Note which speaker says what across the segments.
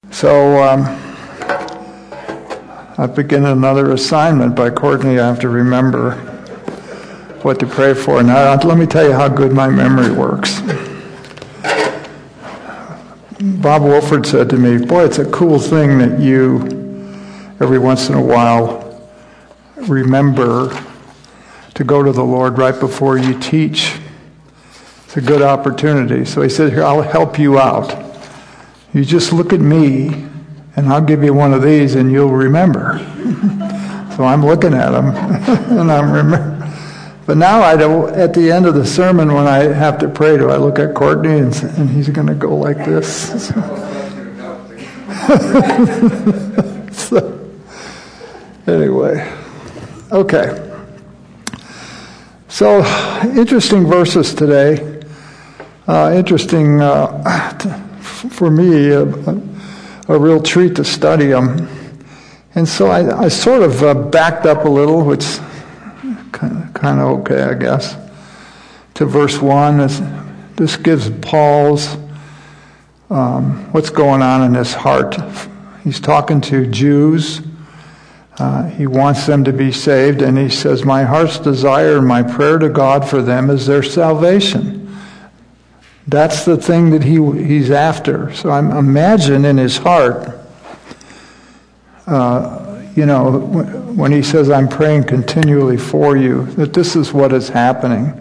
Speaker 1: So I begin another assignment by Courtney. I have to remember what to pray for. Now, let me tell you how good my memory works. Bob Wolford said to me, boy, it's a cool thing that you, every once in a while, remember to go to the Lord right before you teach. It's a good opportunity. So he said, here, I'll help you out. You just look at me, and I'll give you one of these, and you'll remember. So I'm looking at him, and I'm remembering. But now at the end of the sermon, when I have to pray, do I look at Courtney, and he's going to go like this? So, anyway, okay. So, interesting verses today. Interesting for me, a real treat to study them. And so I sort of backed up a little, which is kind of okay, I guess, to verse 1. This gives Paul's, what's going on in his heart. He's talking to Jews. He wants them to be saved, and he says, my heart's desire and my prayer to God for them is their salvation. That's the thing that he's after. So I imagine in his heart, when he says, I'm praying continually for you, that this is what is happening.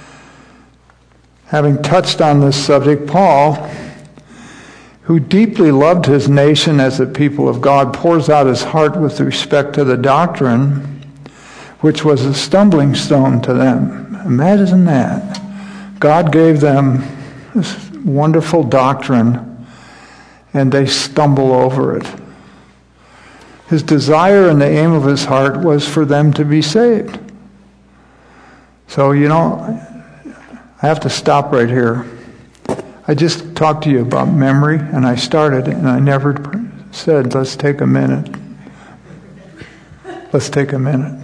Speaker 1: Having touched on this subject, Paul, who deeply loved his nation as a people of God, pours out his heart with respect to the doctrine, which was a stumbling stone to them. Imagine that. God gave them this wonderful doctrine, and they stumble over it. His desire and the aim of his heart was for them to be saved. So, I have to stop right here. I just talked to you about memory, and I started, and I never said, let's take a minute. Let's take a minute.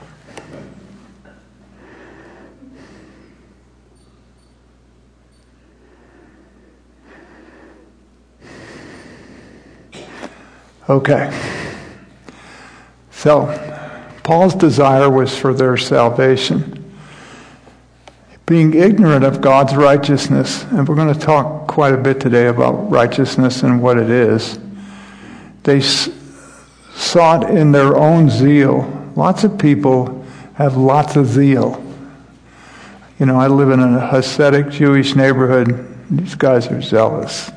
Speaker 1: Okay. So, Paul's desire was for their salvation. Being ignorant of God's righteousness, and we're going to talk quite a bit today about righteousness and what it is, they sought in their own zeal. Lots of people have lots of zeal. I live in a Hasidic Jewish neighborhood. These guys are zealous.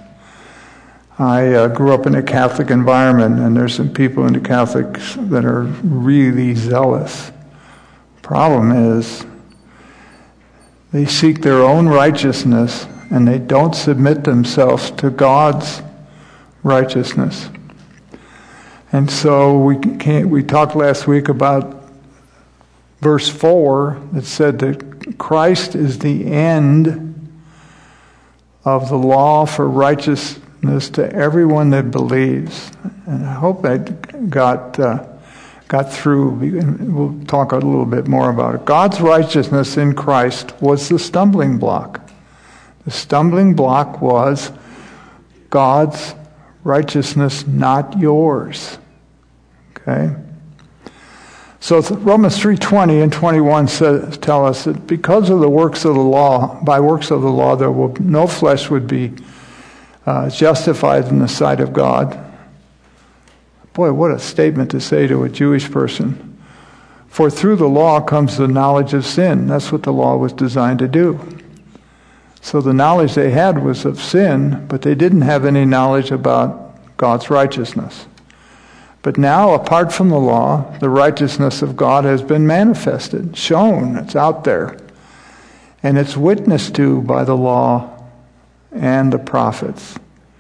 Speaker 1: I grew up in a Catholic environment, and there's some people in the Catholics that are really zealous. Problem is, they seek their own righteousness, and they don't submit themselves to God's righteousness. And so we talked last week about verse 4 that said that Christ is the end of the law for righteousness to everyone that believes. And I hope that got through. We'll talk a little bit more about it. God's righteousness in Christ was the stumbling block. The stumbling block was God's righteousness, not yours. Okay? So Romans 3:20 and 21 tell us that because of the works of the law, by works of the law, no flesh would be justified in the sight of God. Boy, what a statement to say to a Jewish person. For through the law comes the knowledge of sin. That's what the law was designed to do. So the knowledge they had was of sin, but they didn't have any knowledge about God's righteousness. But now, apart from the law, the righteousness of God has been manifested, shown, it's out there. And it's witnessed to by the law and the prophets.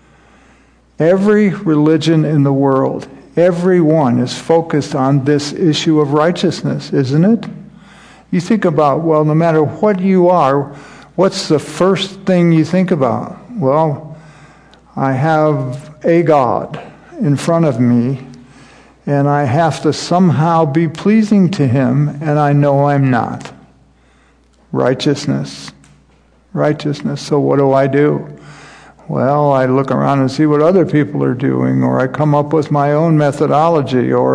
Speaker 1: Every religion in the world, everyone is focused on this issue of righteousness, isn't it? You think about, well, no matter what you are, what's the first thing you think about? Well, I have a God in front of me, and I have to somehow be pleasing to him, and I know I'm not. Righteousness. So what do? Well, I look around and see what other people are doing, or I come up with my own methodology, or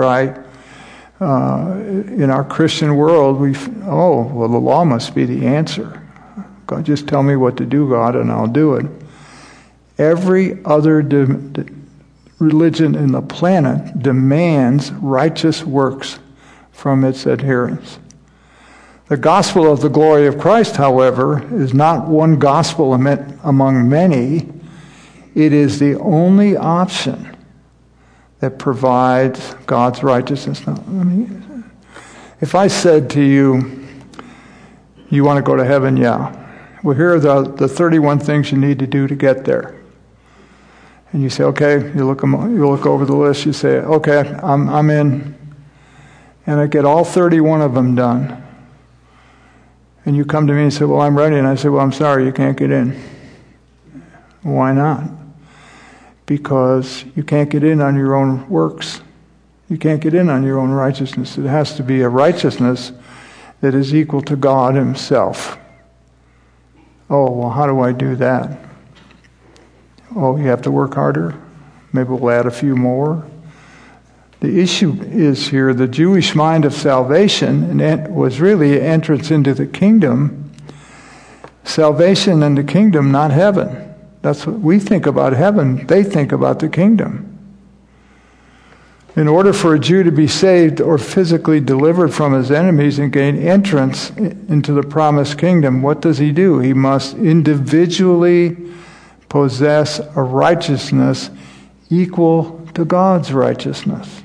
Speaker 1: in our Christian world, the law must be the answer. God, just tell me what to do, God, and I'll do it. Every other religion in the planet demands righteous works from its adherents. The gospel of the glory of Christ, however, is not one gospel among many. It is the only option that provides God's righteousness. Now, if I said to you, you want to go to heaven? Yeah. Well, here are the 31 things you need to do to get there. And you say, okay, you look over the list, you say, okay, I'm in. And I get all 31 of them done. And you come to me and say, well, I'm ready. And I say, well, I'm sorry, you can't get in. Why not? Because you can't get in on your own works. You can't get in on your own righteousness. It has to be a righteousness that is equal to God Himself. Oh, well, how do I do that? Oh, you have to work harder? Maybe we'll add a few more. The issue is here, the Jewish mind of salvation was really entrance into the kingdom. Salvation and the kingdom, not heaven. That's what we think about heaven. They think about the kingdom. In order for a Jew to be saved or physically delivered from his enemies and gain entrance into the promised kingdom, what does he do? He must individually possess a righteousness equal to God's righteousness.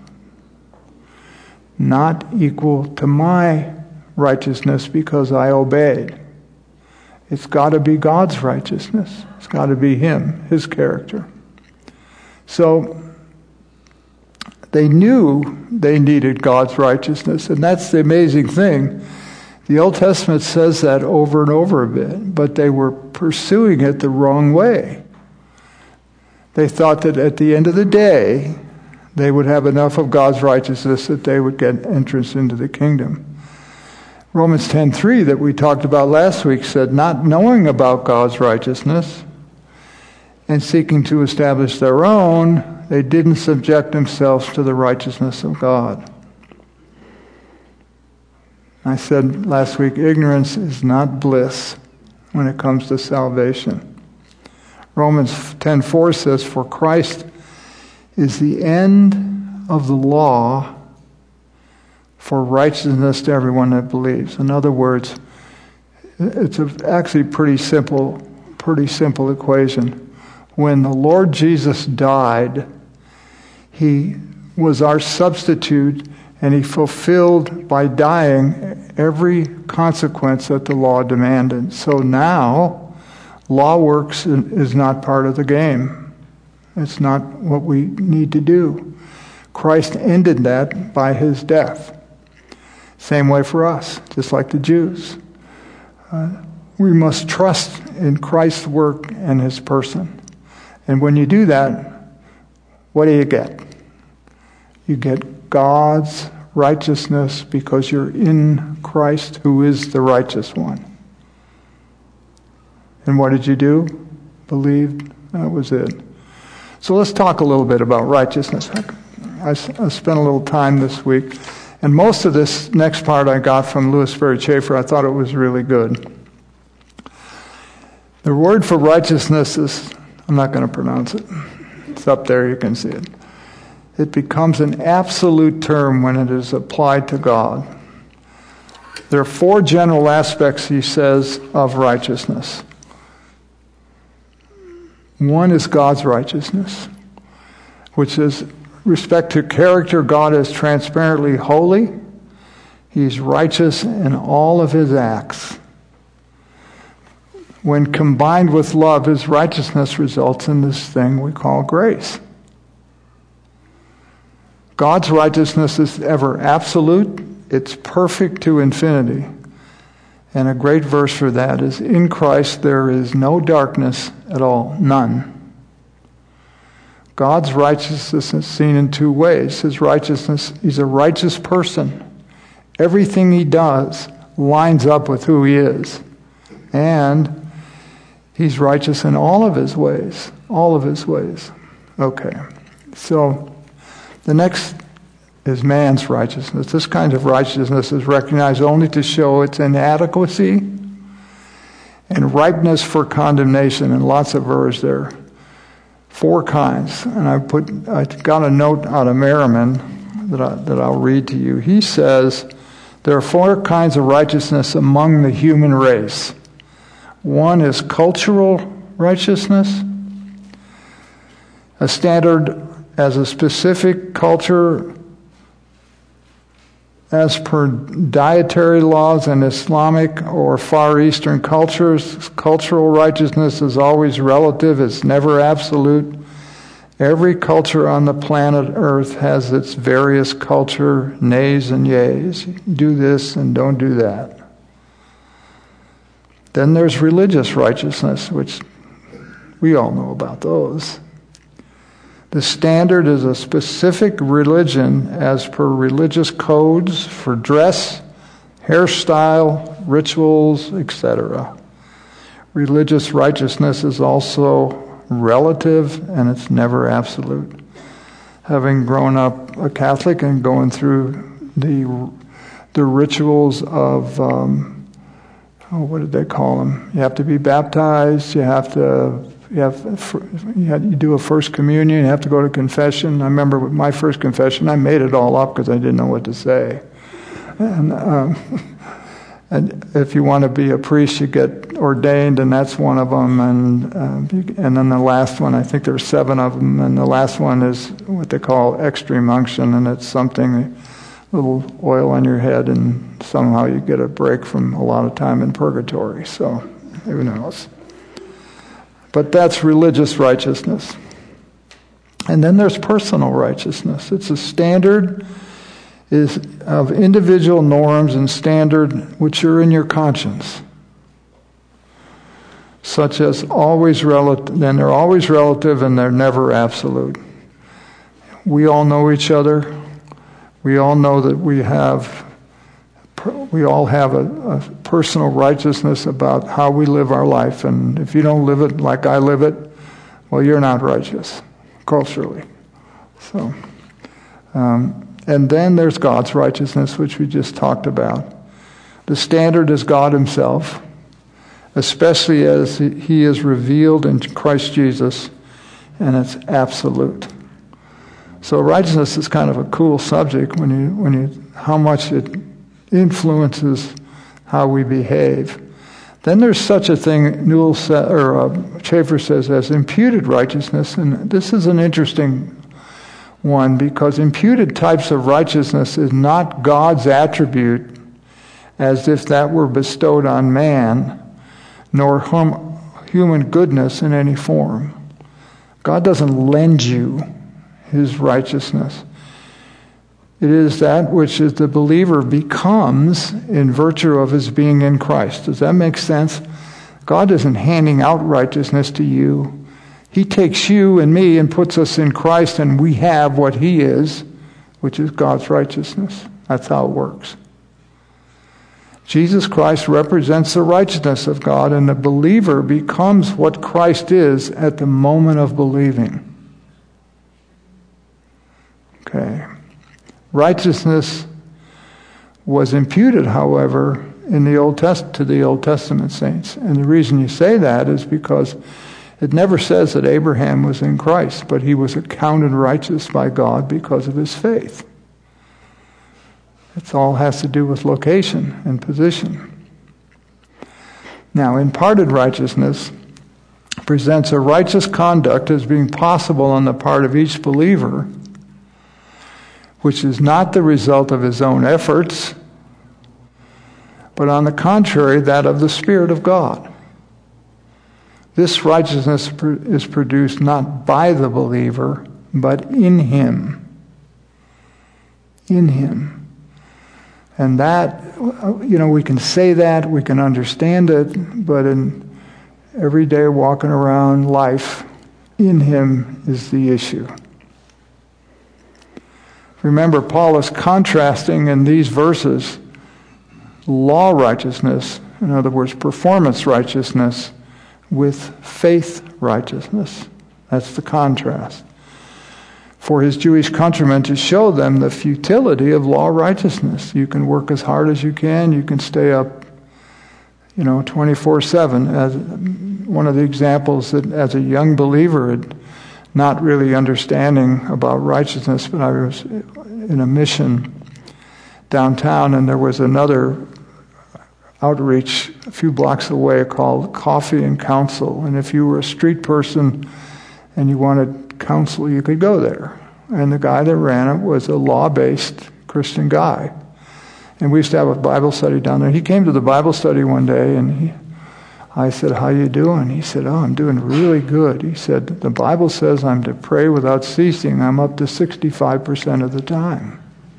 Speaker 1: Not equal to my righteousness because I obeyed. It's got to be God's righteousness. It's got to be Him, His character. So they knew they needed God's righteousness, and that's the amazing thing. The Old Testament says that over and over a bit, but they were pursuing it the wrong way. They thought that at the end of the day, they would have enough of God's righteousness that they would get entrance into the kingdom. Romans 10:3 that we talked about last week said, not knowing about God's righteousness and seeking to establish their own, they didn't subject themselves to the righteousness of God. I said last week, ignorance is not bliss when it comes to salvation. Romans 10:4 says, for Christ is the end of the law for righteousness to everyone that believes. In other words, it's actually pretty simple equation. When the Lord Jesus died, He was our substitute, and He fulfilled by dying every consequence that the law demanded. So now, law works is not part of the game. It's not what we need to do. Christ ended that by His death. Same way for us, just like the Jews. We must trust in Christ's work and His person. And when you do that, what do you get? You get God's righteousness because you're in Christ, who is the righteous one. And what did you do? Believed. That was it. So let's talk a little bit about righteousness. I spent a little time this week, and most of this next part I got from Louis Sperry Chafer. I thought it was really good. The word for righteousness is, I'm not going to pronounce it. It's up there, you can see it. It becomes an absolute term when it is applied to God. There are 4 general aspects, he says, of righteousness. One is God's righteousness, which is respect to character. God is transparently holy. He's righteous in all of His acts. When combined with love, His righteousness results in this thing we call grace. God's righteousness is ever absolute. It's perfect to infinity. And a great verse for that is, in Christ there is no darkness at all, none. God's righteousness is seen in 2 ways. His righteousness, He's a righteous person. Everything He does lines up with who He is. And He's righteous in all of his ways. All of his ways. Okay. So the next is man's righteousness. This kind of righteousness is recognized only to show its inadequacy and ripeness for condemnation. And lots of verbs there. 4 kinds. And I got a note out of Merriman that I'll read to you. He says there are 4 kinds of righteousness among the human race. 1 is cultural righteousness, a standard as a specific culture as per dietary laws in Islamic or Far Eastern cultures. Cultural righteousness is always relative, it's never absolute. Every culture on the planet Earth has its various culture nays and yays. Do this and don't do that. Then there's religious righteousness, which we all know about those. The standard is a specific religion as per religious codes for dress, hairstyle, rituals, etc. Religious righteousness is also relative and it's never absolute. Having grown up a Catholic and going through the rituals of what did they call them? You have to be baptized. You do a first communion. You have to go to confession. I remember with my first confession, I made it all up because I didn't know what to say. And if you want to be a priest, you get ordained, and that's one of them. And then the last one, I think there's 7 of them. And the last one is what they call extreme unction, and it's something. Little oil on your head, and somehow you get a break from a lot of time in purgatory. So, who knows? But that's religious righteousness. And then there's personal righteousness. It's a standard of individual norms and standard which are in your conscience, such as always relative. And they're always relative, and they're never absolute. We all know each other. We all know that we all have a personal righteousness about how we live our life. And if you don't live it like I live it, well, you're not righteous, culturally. So, and then there's God's righteousness, which we just talked about. The standard is God himself, especially as he is revealed in Christ Jesus, and it's absolute. So righteousness is kind of a cool subject when you how much it influences how we behave. Then there's such a thing Schaeffer says as imputed righteousness, and this is an interesting one because imputed types of righteousness is not God's attribute as if that were bestowed on man, nor human goodness in any form. God doesn't lend you his righteousness. It is that which the believer becomes in virtue of his being in Christ. Does that make sense? God isn't handing out righteousness to you. He takes you and me and puts us in Christ, and we have what he is, which is God's righteousness. That's how it works. Jesus Christ represents the righteousness of God, and the believer becomes what Christ is at the moment of believing. Okay. Righteousness was imputed, however, in the to the Old Testament saints. And the reason you say that is because it never says that Abraham was in Christ, but he was accounted righteous by God because of his faith. It all has to do with location and position. Now, imparted righteousness presents a righteous conduct as being possible on the part of each believer, which is not the result of his own efforts, but on the contrary, that of the Spirit of God. This righteousness is produced not by the believer, but in him. In him. And that, we can say that, we can understand it, but in everyday walking around life, in him is the issue. Remember, Paul is contrasting in these verses law righteousness, in other words, performance righteousness, with faith righteousness. That's the contrast. For his Jewish countrymen to show them the futility of law righteousness. You can work as hard as you can stay up, 24/7. As one of the examples that as a young believer, not really understanding about righteousness, but I was in a mission downtown, and there was another outreach a few blocks away called Coffee and Counsel. And if you were a street person and you wanted counsel, you could go there. And the guy that ran it was a law-based Christian guy. And we used to have a Bible study down there. He came to the Bible study one day, and I said, "How you doing?" He said, "Oh, I'm doing really good." He said, "The Bible says I'm to pray without ceasing. I'm up to 65% of the time."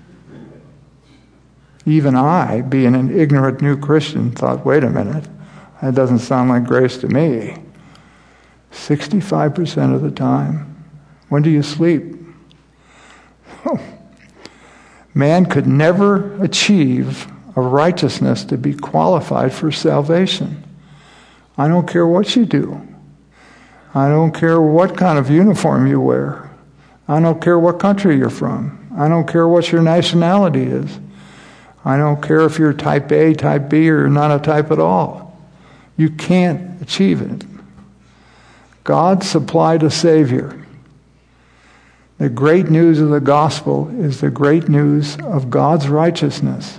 Speaker 1: Even I, being an ignorant new Christian, thought, wait a minute, that doesn't sound like grace to me. 65% of the time. When do you sleep? Oh. Man could never achieve a righteousness to be qualified for salvation. I don't care what you do. I don't care what kind of uniform you wear. I don't care what country you're from. I don't care what your nationality is. I don't care if you're type A, type B, or you're not a type at all. You can't achieve it. God supplied a Savior. The great news of the gospel is the great news of God's righteousness.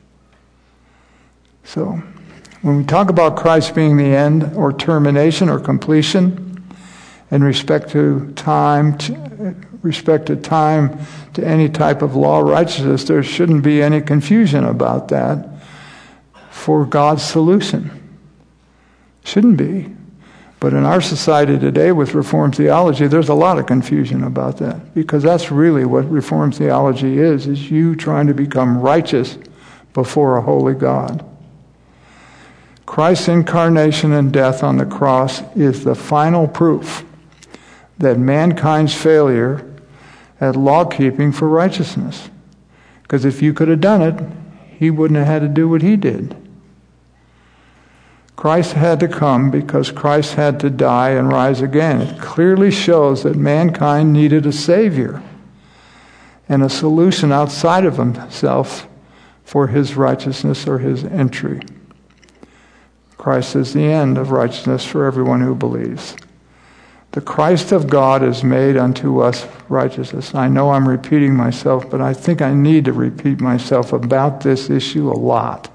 Speaker 1: So, when we talk about Christ being the end or termination or completion in respect to time to any type of law righteousness, there shouldn't be any confusion about that for God's solution. Shouldn't be. But in our society today with Reformed theology, there's a lot of confusion about that, because that's really what Reformed theology is you trying to become righteous before a holy God. Christ's incarnation and death on the cross is the final proof that mankind's failure at law-keeping for righteousness. Because if you could have done it, he wouldn't have had to do what he did. Christ had to come because Christ had to die and rise again. It clearly shows that mankind needed a Savior and a solution outside of himself for his righteousness or his entry. Christ is the end of righteousness for everyone who believes. The Christ of God is made unto us righteousness. I know I'm repeating myself, but I think I need to repeat myself about this issue a lot.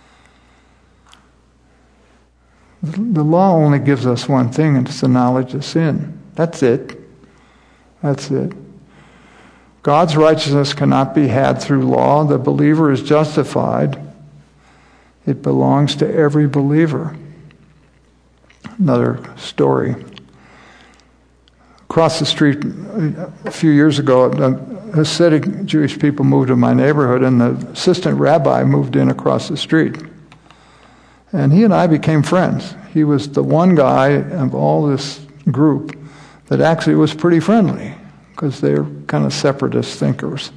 Speaker 1: The law only gives us one thing, and it's the knowledge of sin. That's it. That's it. God's righteousness cannot be had through law. The believer is justified. It belongs to every believer. Another story. Across the street a few years ago, Hasidic Jewish people moved to my neighborhood, and the assistant rabbi moved in across the street. And he and I became friends. He was the one guy of all this group that actually was pretty friendly, because they're kind of separatist thinkers.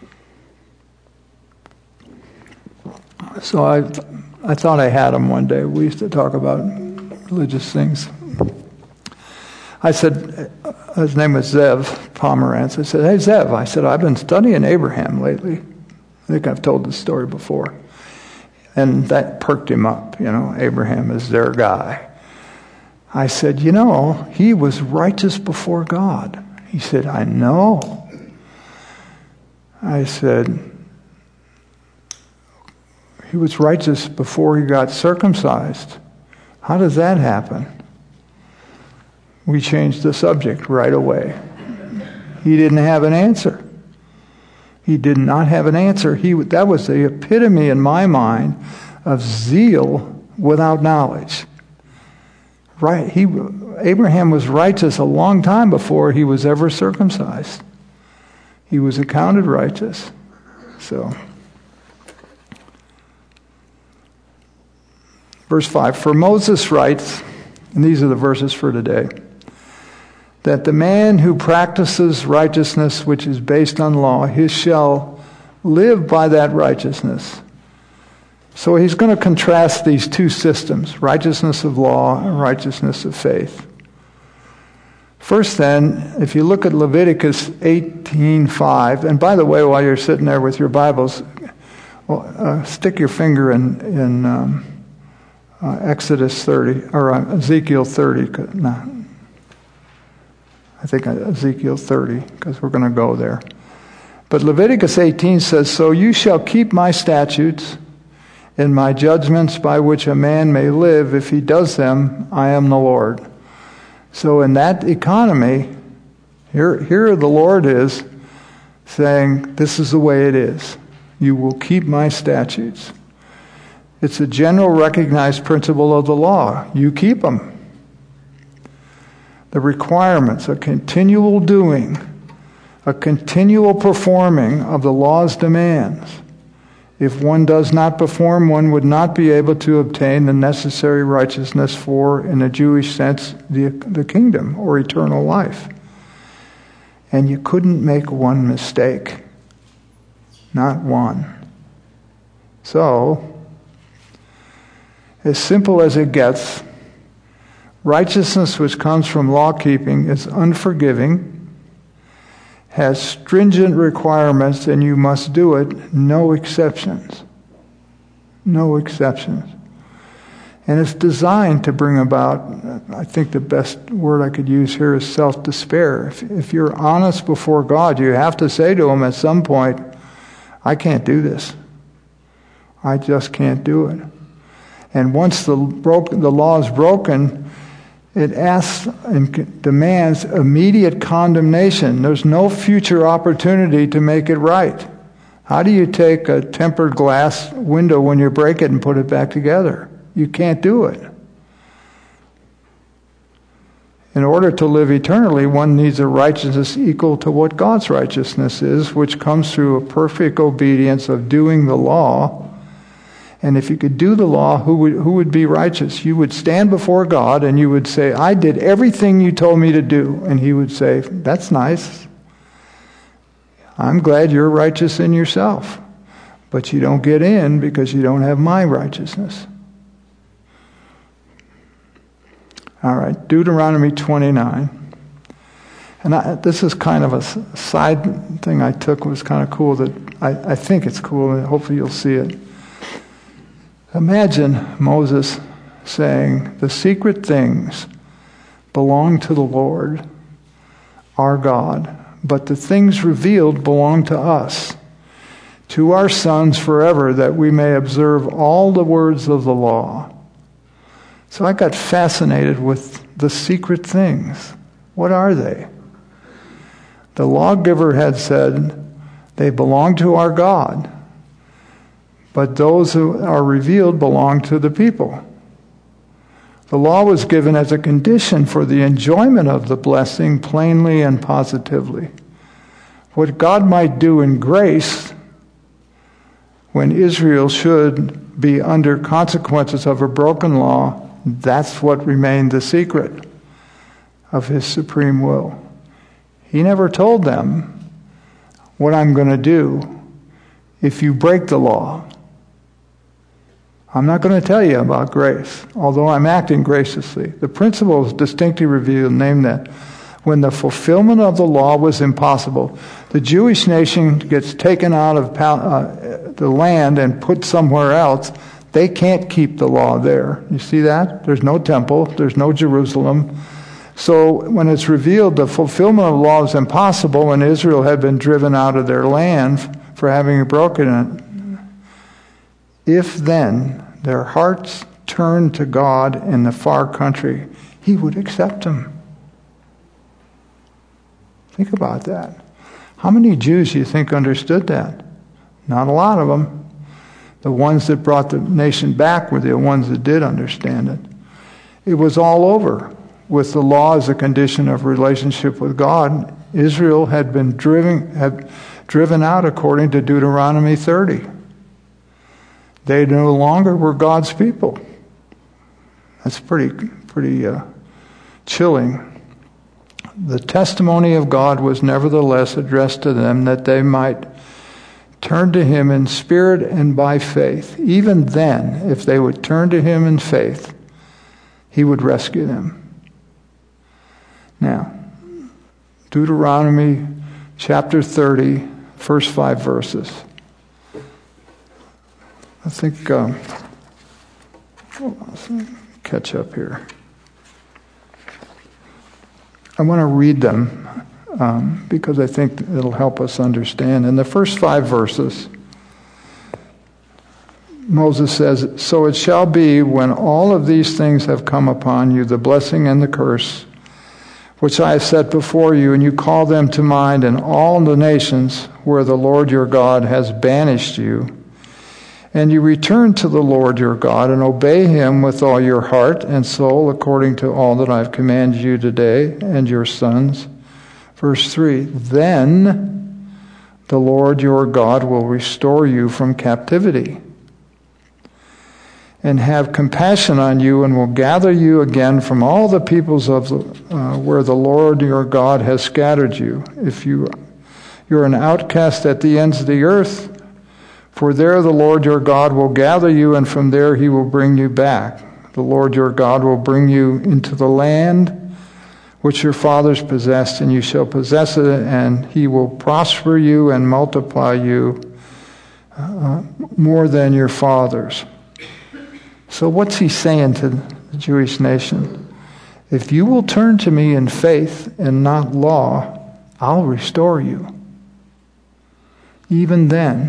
Speaker 1: So I thought I had him one day. We used to talk about religious things. I said, his name was Zev Pomerantz. I said, "Hey, Zev," I said, "I've been studying Abraham lately." I think I've told this story before. And that perked him up. Abraham is their guy. I said, he was righteous before God. He said, "I know." I said, "He was righteous before he got circumcised. How does that happen?" We changed the subject right away. He didn't have an answer. He did not have an answer. That was the epitome in my mind of zeal without knowledge. Right? Abraham was righteous a long time before he was ever circumcised. He was accounted righteous. So, verse 5, "For Moses writes," and these are the verses for today, "that the man who practices righteousness which is based on law, he shall live by that righteousness. So he's going to contrast these two systems, righteousness of law and righteousness of faith. First then, if you look at Leviticus 18:5, and by the way, while you're sitting there with your Bibles, stick your finger in Exodus 30, or Ezekiel 30. No, I think Ezekiel 30, because we're going to go there. But Leviticus 18 says, "So you shall keep my statutes and my judgments by which a man may live. If he does them, I am the Lord." So in that economy, here the Lord is saying, this is the way it is. You will keep my statutes. It's a general recognized principle of the law. You keep them. The requirements, a continual doing, a continual performing of the law's demands. If one does not perform, one would not be able to obtain the necessary righteousness for, in a Jewish sense, the kingdom or eternal life. And you couldn't make one mistake. Not one. So, as simple as it gets, righteousness which comes from law-keeping is unforgiving, has stringent requirements, and you must do it, no exceptions. No exceptions. And it's designed to bring about, I think the best word I could use here is self-despair. If you're honest before God, you have to say to Him at some point, I can't do this. I just can't do it. And once the law is broken, it asks and demands immediate condemnation. There's no future opportunity to make it right. How do you take a tempered glass window when you break it and put it back together? You can't do it. In order to live eternally, one needs a righteousness equal to what God's righteousness is, which comes through a perfect obedience of doing the law. And if you could do the law, who would be righteous? You would stand before God and you would say, I did everything you told me to do. And He would say, that's nice. I'm glad you're righteous in yourself. But you don't get in because you don't have my righteousness. All right, Deuteronomy 29. And this is kind of a side thing I took. It was kind of cool that I think it's cool, and hopefully you'll see it. Imagine Moses saying, the secret things belong to the Lord, our God, but the things revealed belong to us, to our sons forever, that we may observe all the words of the law. So I got fascinated with the secret things. What are they? The lawgiver had said, they belong to our God. But those who are revealed belong to the people. The law was given as a condition for the enjoyment of the blessing plainly and positively. What God might do in grace when Israel should be under consequences of a broken law, that's what remained the secret of His supreme will. He never told them what I'm going to do if you break the law. I'm not going to tell you about grace, although I'm acting graciously. The principle is distinctly revealed, named that when the fulfillment of the law was impossible, the Jewish nation gets taken out of the land and put somewhere else. They can't keep the law there. You see that? There's no temple. There's no Jerusalem. So when it's revealed the fulfillment of the law is impossible, and Israel had been driven out of their land for having broken it, if then their hearts turned to God in the far country, He would accept them. Think about that. How many Jews do you think understood that? Not a lot of them. The ones that brought the nation back were the ones that did understand it. It was all over. With the law as a condition of relationship with God, Israel had been driven out according to Deuteronomy 30. They no longer were God's people. That's pretty chilling. The testimony of God was nevertheless addressed to them that they might turn to him in spirit and by faith. Even then, if they would turn to him in faith, he would rescue them. Now, Deuteronomy chapter 30, first 5 verses. I think, catch up here. I want to read them because I think it'll help us understand. In the first 5 verses, Moses says, "So it shall be when all of these things have come upon you, the blessing and the curse, which I have set before you, and you call them to mind in all the nations where the Lord your God has banished you, and you return to the Lord your God and obey him with all your heart and soul according to all that I have commanded you today and your sons." Verse 3, "Then the Lord your God will restore you from captivity and have compassion on you and will gather you again from all the peoples of where the Lord your God has scattered you. If you're an outcast at the ends of the earth, for there the Lord your God will gather you, and from there he will bring you back. The Lord your God will bring you into the land which your fathers possessed, and you shall possess it, and he will prosper you and multiply you more than your fathers." So what's he saying to the Jewish nation? If you will turn to me in faith and not law, I'll restore you. Even then,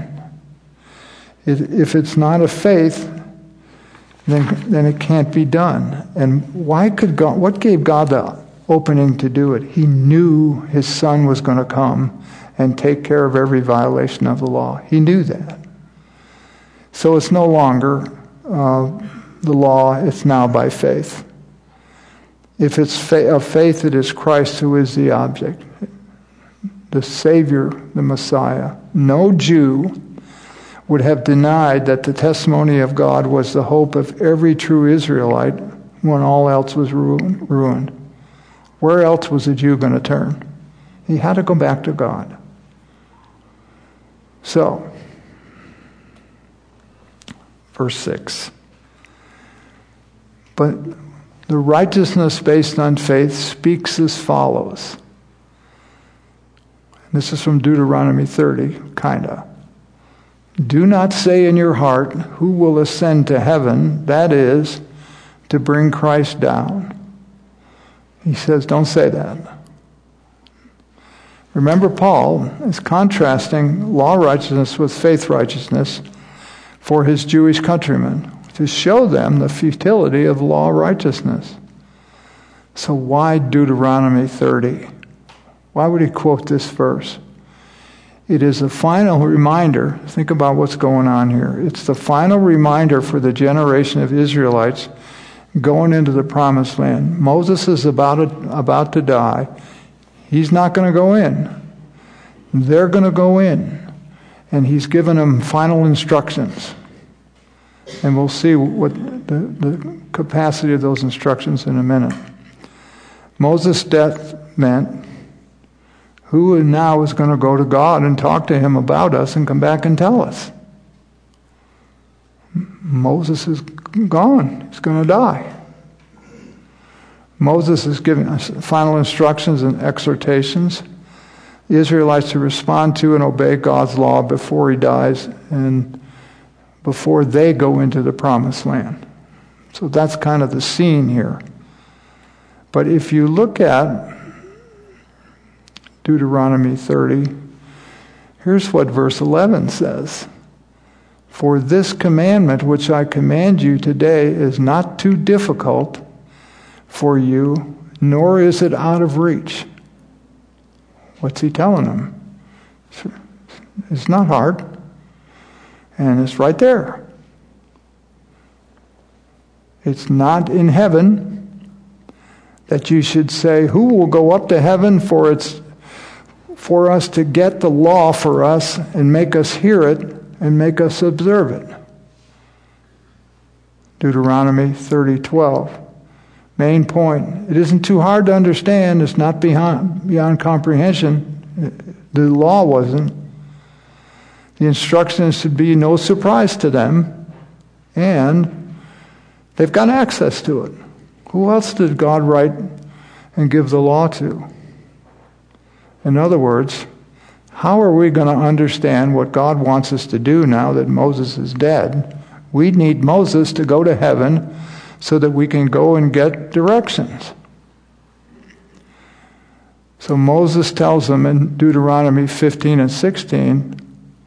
Speaker 1: if it's not a faith, then it can't be done. And what gave God the opening to do it? He knew his son was going to come and take care of every violation of the law. He knew that. So it's no longer the law, it's now by faith. If it's of faith, it is Christ who is the object, the Savior, the Messiah. No Jew would have denied that the testimony of God was the hope of every true Israelite when all else was ruined. Where else was a Jew going to turn? He had to go back to God. So, verse 6. But the righteousness based on faith speaks as follows. This is from Deuteronomy 30, kind of. "Do not say in your heart, who will ascend to heaven, that is, to bring Christ down." He says, don't say that. Remember, Paul is contrasting law righteousness with faith righteousness for his Jewish countrymen to show them the futility of law righteousness. So why Deuteronomy 30? Why would he quote this verse? It is a final reminder. Think about what's going on here. It's the final reminder for the generation of Israelites going into the promised land. Moses is about to die. He's not going to go in. They're going to go in. And he's given them final instructions. And we'll see what the capacity of those instructions in a minute. Moses' death meant who now is going to go to God and talk to him about us and come back and tell us? Moses is gone. He's going to die. Moses is giving us final instructions and exhortations. The Israelites to respond to and obey God's law before he dies and before they go into the promised land. So that's kind of the scene here. But if you look at Deuteronomy 30, here's what verse 11 says. For this commandment which I command you today is not too difficult for you, nor is it out of reach. What's he telling them? It's not hard. And it's right there. It's not in heaven that you should say, who will go up to heaven for us to get the law for us and make us hear it and make us observe it. Deuteronomy 30:12. Main point. It isn't too hard to understand. It's not beyond comprehension. The law wasn't. The instructions should be no surprise to them, and they've got access to it. Who else did God write and give the law to? In other words, how are we going to understand what God wants us to do now that Moses is dead? We need Moses to go to heaven so that we can go and get directions. So Moses tells them in Deuteronomy 15 and 16,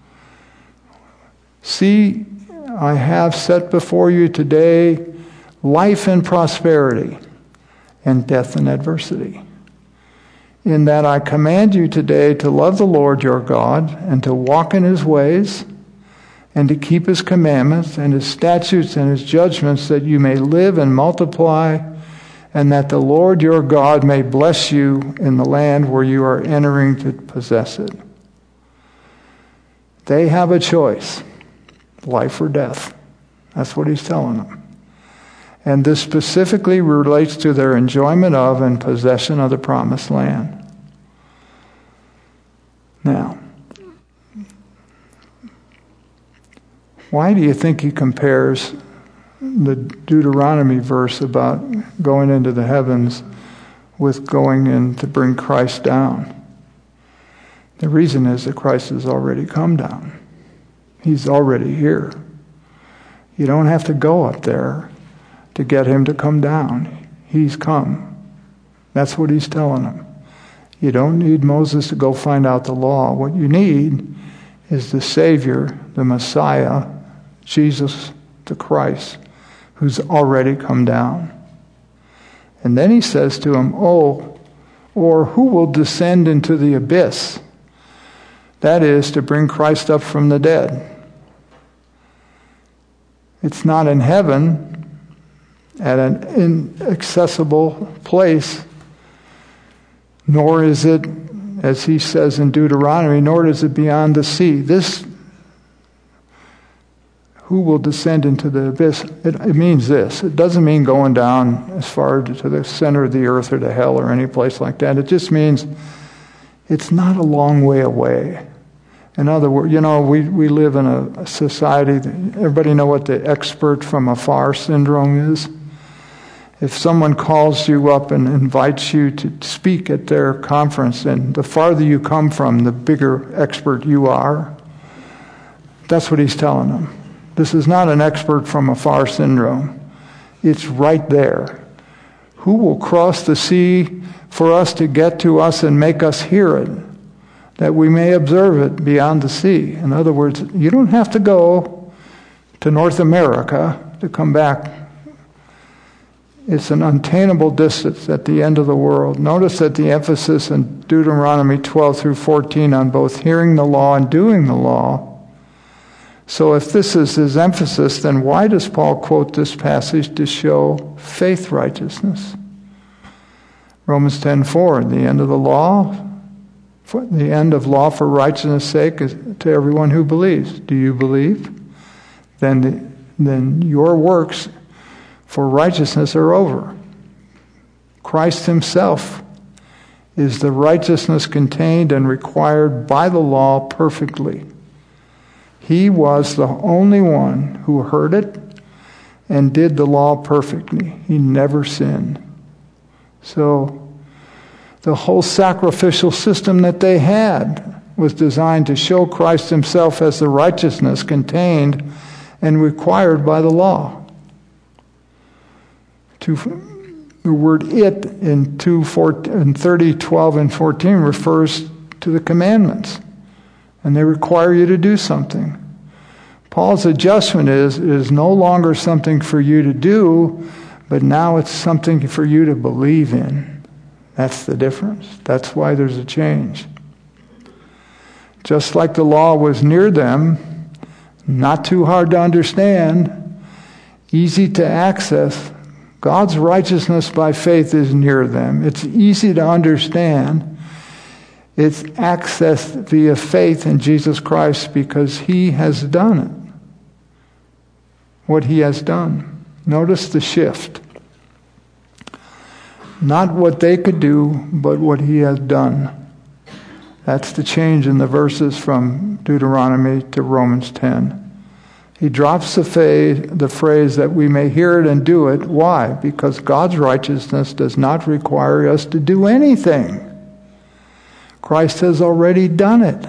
Speaker 1: "See, I have set before you today life and prosperity, and death and adversity. In that I command you today to love the Lord your God, and to walk in his ways, and to keep his commandments and his statutes and his judgments, that you may live and multiply, and that the Lord your God may bless you in the land where you are entering to possess it." They have a choice, life or death. That's what he's telling them. And this specifically relates to their enjoyment of and possession of the promised land. Now, why do you think he compares the Deuteronomy verse about going into the heavens with going in to bring Christ down? The reason is that Christ has already come down. He's already here. You don't have to go up there to get him to come down. He's come. That's what he's telling them. You don't need Moses to go find out the law. What you need is the Savior, the Messiah, Jesus the Christ, who's already come down. And then he says to him, "Oh, or who will descend into the abyss?" That is, to bring Christ up from the dead. It's not in heaven, at an inaccessible place, nor is it, as he says in Deuteronomy, nor is it beyond the sea. This, who will descend into the abyss, it means this. It doesn't mean going down as far to the center of the earth or to hell or any place like that. It just means it's not a long way away. In other words, we live in a society, everybody know what the expert from afar syndrome is? If someone calls you up and invites you to speak at their conference, and the farther you come from, the bigger expert you are, that's what he's telling them. This is not an expert from afar syndrome. It's right there. Who will cross the sea for us to get to us and make us hear it, that we may observe it beyond the sea? In other words, you don't have to go to North America to come back. It's an unattainable distance at the end of the world. Notice that the emphasis in Deuteronomy 12 through 14 on both hearing the law and doing the law. So if this is his emphasis, then why does Paul quote this passage to show faith righteousness? Romans 10:4, the end of the law, the end of law for righteousness' sake is to everyone who believes. Do you believe? Then your works for righteousness are over. Christ himself is the righteousness contained and required by the law perfectly. He was the only one who heard it and did the law perfectly. He never sinned. So the whole sacrificial system that they had was designed to show Christ himself as the righteousness contained and required by the law. The word "it" in 30, 12, and 14 refers to the commandments, and they require you to do something. Paul's adjustment is, it is no longer something for you to do, but now it's something for you to believe in. That's the difference. That's why there's a change. Just like the law was near them, not too hard to understand, easy to access, God's righteousness by faith is near them. It's easy to understand. It's accessed via faith in Jesus Christ because he has done it. What he has done. Notice the shift. Not what they could do, but what he has done. That's the change in the verses from Deuteronomy to Romans 10. He drops the phrase that we may hear it and do it. Why? Because God's righteousness does not require us to do anything. Christ has already done it.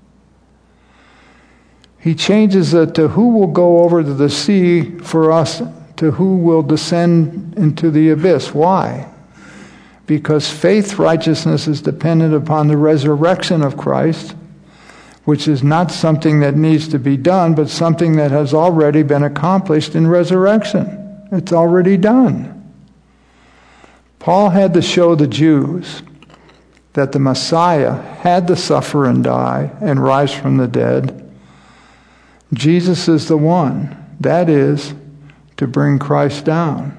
Speaker 1: He changes it to who will go over to the sea for us, to who will descend into the abyss. Why? Because faith righteousness is dependent upon the resurrection of Christ, which is not something that needs to be done, but something that has already been accomplished in resurrection. It's already done. Paul had to show the Jews that the Messiah had to suffer and die and rise from the dead. Jesus is the one, that is, to bring Christ down.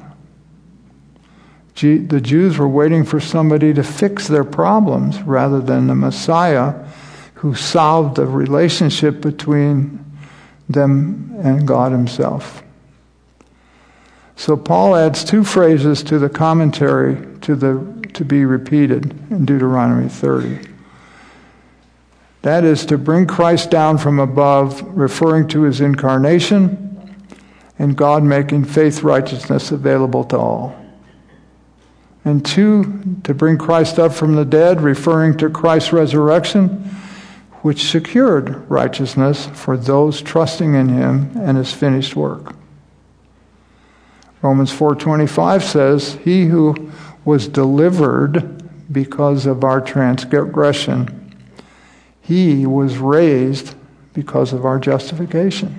Speaker 1: The Jews were waiting for somebody to fix their problems rather than the Messiah who solved the relationship between them and God himself. So Paul adds two phrases to the commentary to be repeated in Deuteronomy 30. That is to bring Christ down from above, referring to his incarnation, and God making faith righteousness available to all. And two, to bring Christ up from the dead, referring to Christ's resurrection, which secured righteousness for those trusting in him and his finished work. Romans 4:25 says, "He who was delivered because of our transgression, he was raised because of our justification."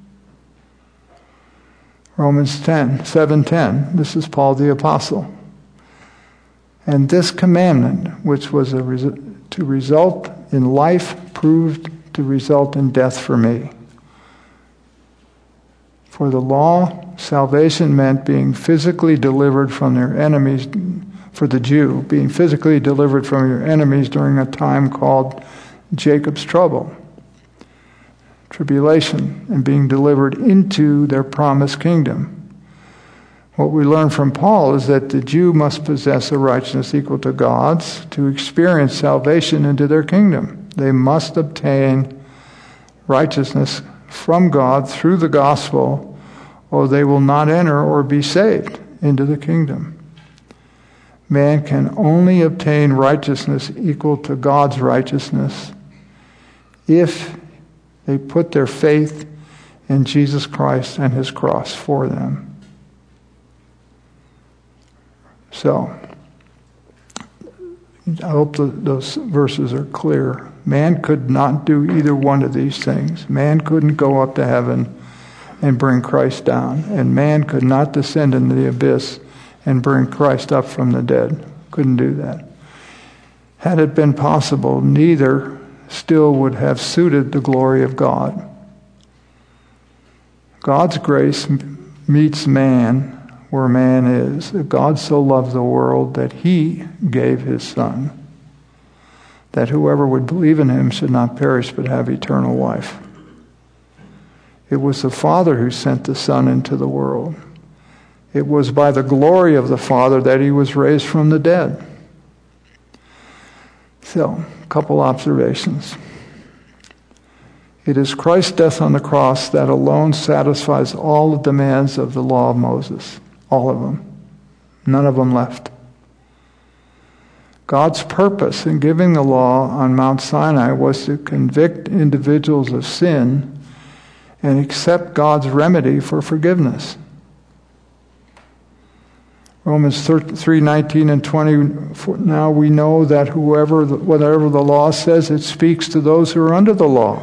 Speaker 1: Romans 7:10, this is Paul the Apostle. "And this commandment, which was to result in life, proved to result in death for me. For the law, salvation meant being physically delivered from their enemies, for the Jew, being physically delivered from your enemies during a time called Jacob's trouble, tribulation, and being delivered into their promised kingdom. What we learn from Paul is that the Jew must possess a righteousness equal to God's to experience salvation into their kingdom. They must obtain righteousness from God through the gospel, or they will not enter or be saved into the kingdom. Man can only obtain righteousness equal to God's righteousness if they put their faith in Jesus Christ and his cross for them. So, I hope those verses are clear. Man could not do either one of these things. Man couldn't go up to heaven and bring Christ down. And man could not descend into the abyss and bring Christ up from the dead. Couldn't do that. Had it been possible, neither still would have suited the glory of God. God's grace meets man where man is. God so loved the world that he gave his Son, that whoever would believe in him should not perish but have eternal life. It was the Father who sent the Son into the world. It was by the glory of the Father that he was raised from the dead. So, a couple observations. It is Christ's death on the cross that alone satisfies all the demands of the law of Moses. All of them. None of them left. God's purpose in giving the law on Mount Sinai was to convict individuals of sin and accept God's remedy for forgiveness. Romans 3:19 and 20, now we know that whatever the law says, it speaks to those who are under the law.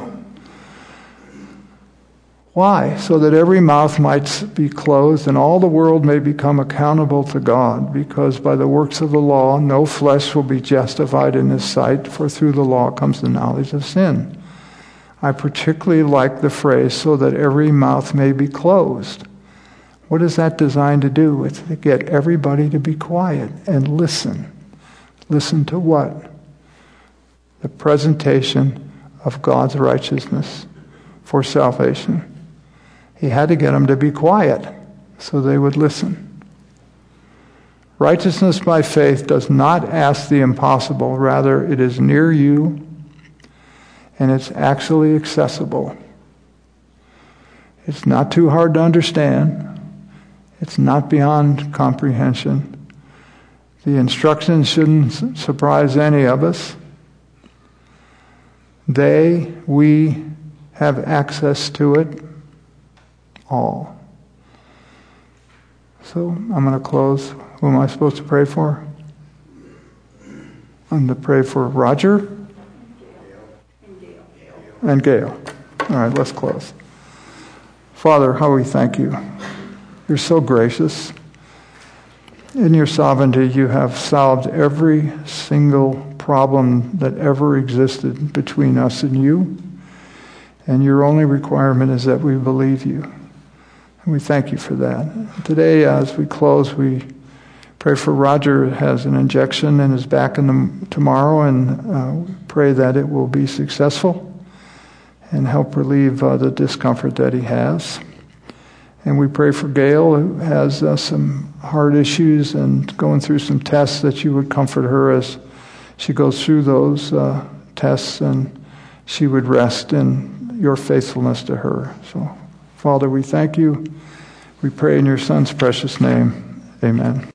Speaker 1: Why? So that every mouth might be closed and all the world may become accountable to God, because by the works of the law no flesh will be justified in his sight, for through the law comes the knowledge of sin. I particularly like the phrase, so that every mouth may be closed. What is that designed to do? It's to get everybody to be quiet and listen. Listen to what? The presentation of God's righteousness for salvation. He had to get them to be quiet so they would listen. Righteousness by faith does not ask the impossible. Rather, it is near you and it's actually accessible. It's not too hard to understand. It's not beyond comprehension. The instructions shouldn't surprise any of us. We have access to it all. So I'm going to close. Who am I supposed to pray for? I'm going to pray for Roger and Gail. All right, let's close. Father, how we thank you. You're so gracious. In your sovereignty, you have solved every single problem that ever existed between us and you. And your only requirement is that we believe you. And we thank you for that. Today, as we close, we pray for Roger, who has an injection in his back tomorrow, and pray that it will be successful and help relieve the discomfort that he has. And we pray for Gail, who has some heart issues and going through some tests, that you would comfort her as she goes through those tests, and she would rest in your faithfulness to her. So, Father, we thank you. We pray in your Son's precious name. Amen.